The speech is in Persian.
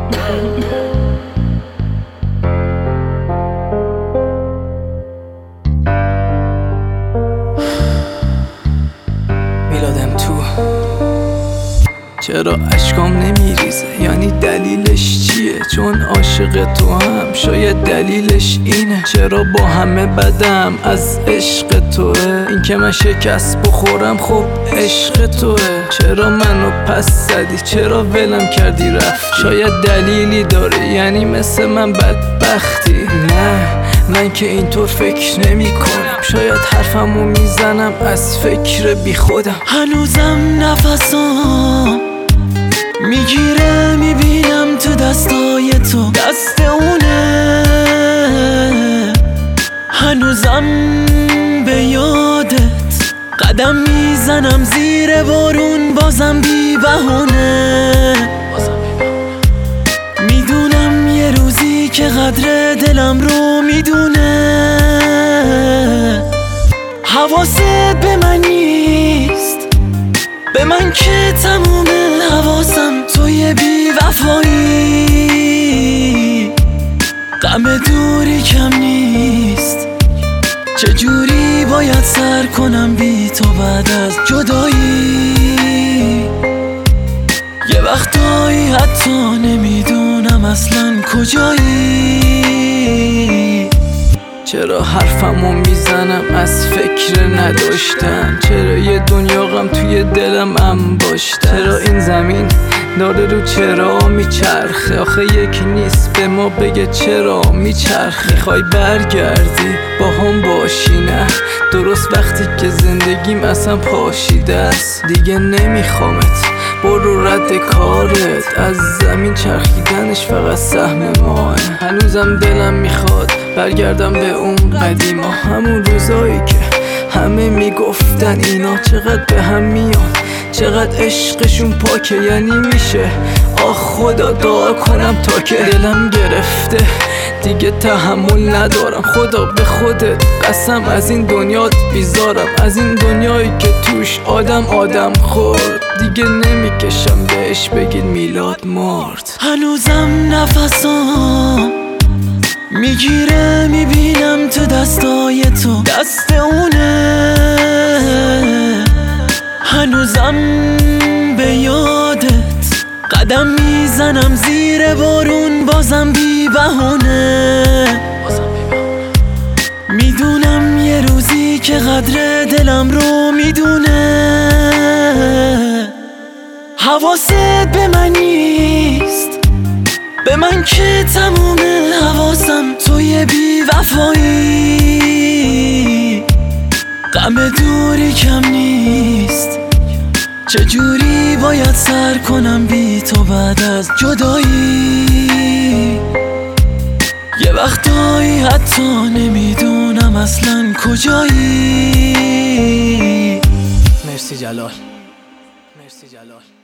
میلادم تو چرا اشکام نمیریزه؟ یعنی دلیلش چیه؟ چون عاشق تو هم شاید دلیلش اینه. چرا با همه بدم از عشق توه؟ این که من شکست بخورم خب عشق توه. چرا منو پس زدی؟ چرا ولم کردی رفتی؟ شاید دلیلی داره، یعنی مثل من بدبختی. نه من که اینطور فکر نمی کنم، شاید حرفمو میزنم از فکر بی خودم. هنوزم نفسام میگیره، میبینم تو دستای تو دست اونه. هنوزم به یادت قدم میزنم زیر بارون، بازم بی بهونه. میدونم یه روزی که قدر دلم رو میدونه. حواست به من نیست، به من که تمومه حواسم. توی بی وفایی غم دوری کم نیست. چجوری باید سر کنم بی تو بعد از جدایی؟ یه وقتایی حتی نمیدونم اصلا کجایی. چرا حرفمو میزنم از فکر نداشتن؟ چرا یه دنیا غم توی دلم انباشتن؟ چرا این زمین داره رو چرا میچرخه؟ آخه یکی نیست به ما بگه چرا میچرخه. میخوای برگردی با هم باشی؟ نه درست وقتی که زندگیم اصلا پاشیده است. دیگه نمیخوامت، برو رد کارت. از زمین چرخیدنش فقط سهم ماه. هنوزم دلم میخواد برگردم به اون قدیما، همون روزایی که همه میگفتن اینا چقدر به هم میان، چقدر عشقشون پاکه. یعنی میشه آه خدا دعا کنم تا که دلم گرفته دیگه تحمل ندارم. خدا به خودت قسم از این دنیات بیزارم، از این دنیایی که توش آدم خورد. دیگه نمیکشم بهش بگید میلاد مرد. هنوزم نفسام میگیره، میبینم تو دستای تو دست اونه. هنوزم به یادت قدم میزنم زیر بارون، بازم بی بهونه. میدونم یه روزی که قدر دلم رو میدونه. حواست به من نیست، به من که تمومه حواسم. توی بی وفایی غم دوری کم نیست. چجوری باید سر کنم بی تو بعد از جدایی؟ یه وقتایی حتی نمیدونم اصلا کجایی. مرسی جلال، مرسی جلال.